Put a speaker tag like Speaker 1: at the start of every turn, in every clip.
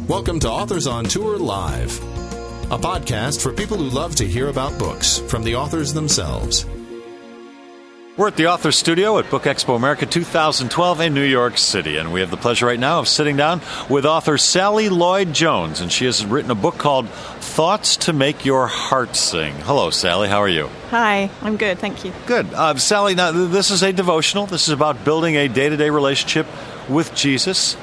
Speaker 1: Welcome to Authors on Tour Live, a podcast for people who love to hear about books from the authors themselves.
Speaker 2: We're at the Authors Studio at Book Expo America 2012 in New York City, and we have the pleasure right now of sitting down with author Sally Lloyd-Jones, and she has written a book called Thoughts to Make Your Heart Sing. Hello, Sally. How are you?
Speaker 3: Hi. I'm good. Thank you.
Speaker 2: Good. Sally, now this is a devotional. This is about building a day-to-day relationship with Jesus.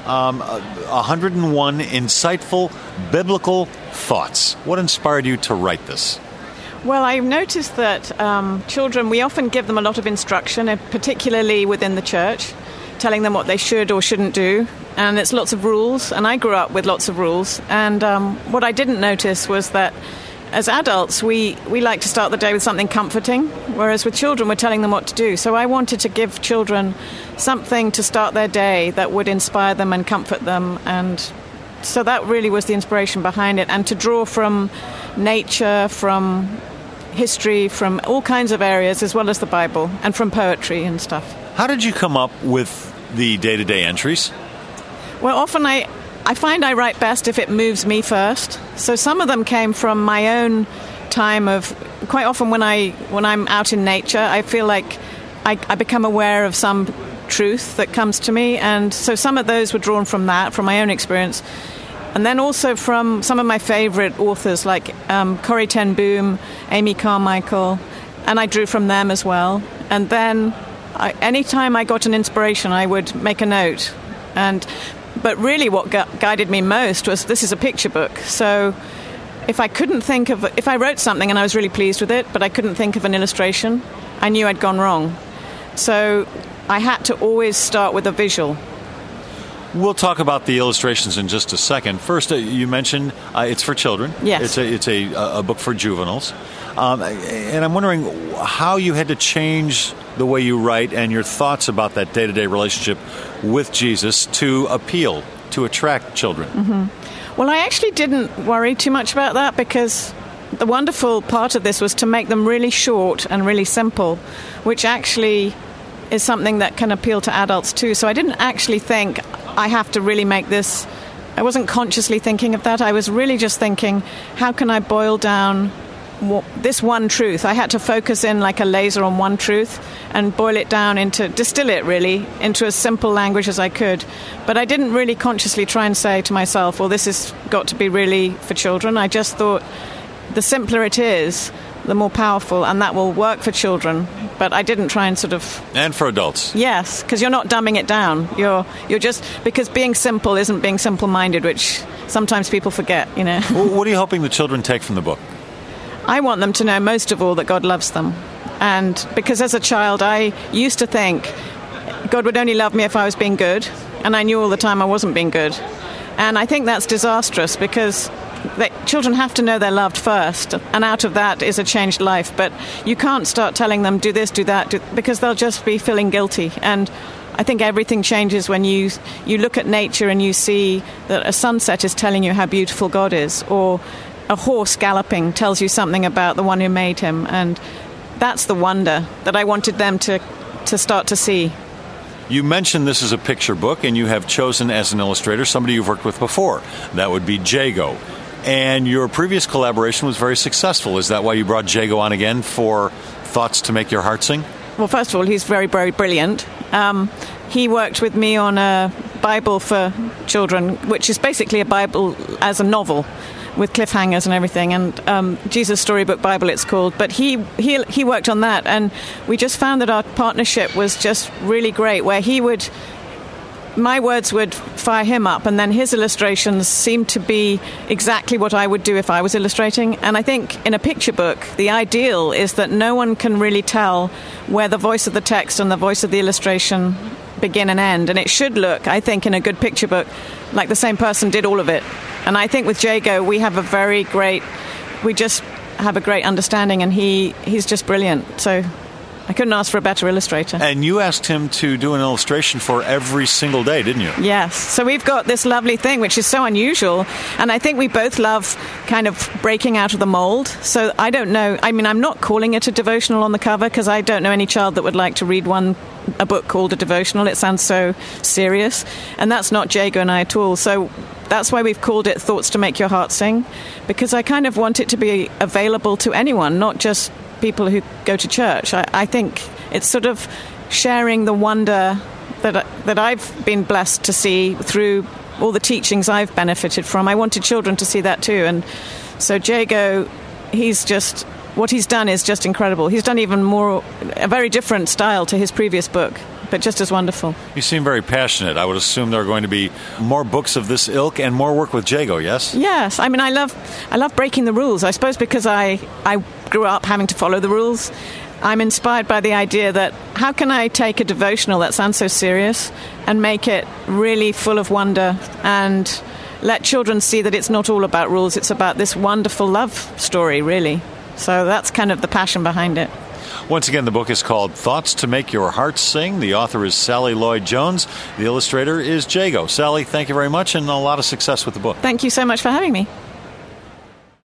Speaker 2: 101 insightful biblical thoughts. What inspired you to write this?
Speaker 3: Well, I've noticed that children, we often give them a lot of instruction, particularly within the church, telling them what they should or shouldn't do. And it's lots of rules. And I grew up with lots of rules. And what I didn't notice was that as adults, we like to start the day with something comforting, whereas with children, we're telling them what to do. So I wanted to give children something to start their day that would inspire them and comfort them. And so that really was the inspiration behind it. And to draw from nature, from history, from all kinds of areas, as well as the Bible, and from poetry and stuff.
Speaker 2: How did you come up with the day-to-day entries?
Speaker 3: Well, often I find I write best if it moves me first. So some of them came from my own time of, quite often when I'm out in nature, I feel like I become aware of some truth that comes to me. And so some of those were drawn from that, from my own experience. And then also from some of my favorite authors like Corrie ten Boom, Amy Carmichael, and I drew from them as well. And then anytime I got an inspiration, I would make a note. But really what guided me most was, this is a picture book. So if I wrote something and I was really pleased with it, but I couldn't think of an illustration, I knew I'd gone wrong. So I had to always start with a visual.
Speaker 2: We'll talk about the illustrations in just a second. First, you mentioned it's for children.
Speaker 3: Yes.
Speaker 2: It's a book for juveniles. And I'm wondering how you had to change the way you write and your thoughts about that day-to-day relationship with Jesus to appeal, to attract children.
Speaker 3: Mm-hmm. Well, I actually didn't worry too much about that, because the wonderful part of this was to make them really short and really simple, which actually is something that can appeal to adults too. So I didn't actually think I have to really make this. I wasn't consciously thinking of that. I was really just thinking, how can I boil down this one truth? I had to focus in like a laser on one truth and distill it really into as simple language as I could. But I didn't really consciously try and say to myself, well, this has got to be really for children. I just thought the simpler it is, the more powerful, and that will work for children. But I didn't try and sort of...
Speaker 2: And for adults.
Speaker 3: Yes, because you're not dumbing it down. You're just... Because being simple isn't being simple-minded, which sometimes people forget, you know.
Speaker 2: What are you hoping the children take from the book?
Speaker 3: I want them to know, most of all, that God loves them. And because as a child, I used to think God would only love me if I was being good, and I knew all the time I wasn't being good. And I think that's disastrous, because children have to know they're loved first, and out of that is a changed life. But you can't start telling them, do this, do that, because they'll just be feeling guilty. And I think everything changes when you look at nature and you see that a sunset is telling you how beautiful God is, or a horse galloping tells you something about the one who made him. And that's the wonder that I wanted them to start to see.
Speaker 2: You mentioned this is a picture book, and you have chosen as an illustrator somebody you've worked with before. That would be Jago. And your previous collaboration was very successful. Is that why you brought Jago on again for Thoughts to Make Your Heart Sing?
Speaker 3: Well, first of all, he's very, very brilliant. He worked with me on a Bible for children, which is basically a Bible as a novel with cliffhangers and everything, and Jesus Storybook Bible it's called. But he worked on that, and we just found that our partnership was just really great, where my words would fire him up, and then his illustrations seemed to be exactly what I would do if I was illustrating. And I think in a picture book, the ideal is that no one can really tell where the voice of the text and the voice of the illustration begin and end. And it should look, I think, in a good picture book, like the same person did all of it. And I think with Jago, we just have a great understanding, and he's just brilliant. So I couldn't ask for a better illustrator.
Speaker 2: And you asked him to do an illustration for every single day, didn't you?
Speaker 3: Yes. So we've got this lovely thing, which is so unusual. And I think we both love kind of breaking out of the mold. So I don't know. I mean, I'm not calling it a devotional on the cover because I don't know any child that would like to read a book called a devotional. It sounds so serious. And that's not Jago and I at all. So that's why we've called it Thoughts to Make Your Heart Sing, because I kind of want it to be available to anyone, not just people who go to church. I think it's sort of sharing the wonder that I've been blessed to see through all the teachings I've benefited from. I wanted children to see that too. And so Jago, what he's done is just incredible. He's done even more, a very different style to his previous book, but just as wonderful.
Speaker 2: You seem very passionate. I would assume there are going to be more books of this ilk and more work with Jago, yes?
Speaker 3: Yes. I mean, I love breaking the rules, I suppose, because I grew up having to follow the rules. I'm inspired by the idea that how can I take a devotional that sounds so serious and make it really full of wonder and let children see that it's not all about rules, it's about this wonderful love story, really. So that's kind of the passion behind it.
Speaker 2: Once again, the book is called Thoughts to Make Your Heart Sing. The author is Sally Lloyd Jones. The illustrator is Jago. Sally, thank you very much, and a lot of success with the book.
Speaker 3: Thank you so much for having me.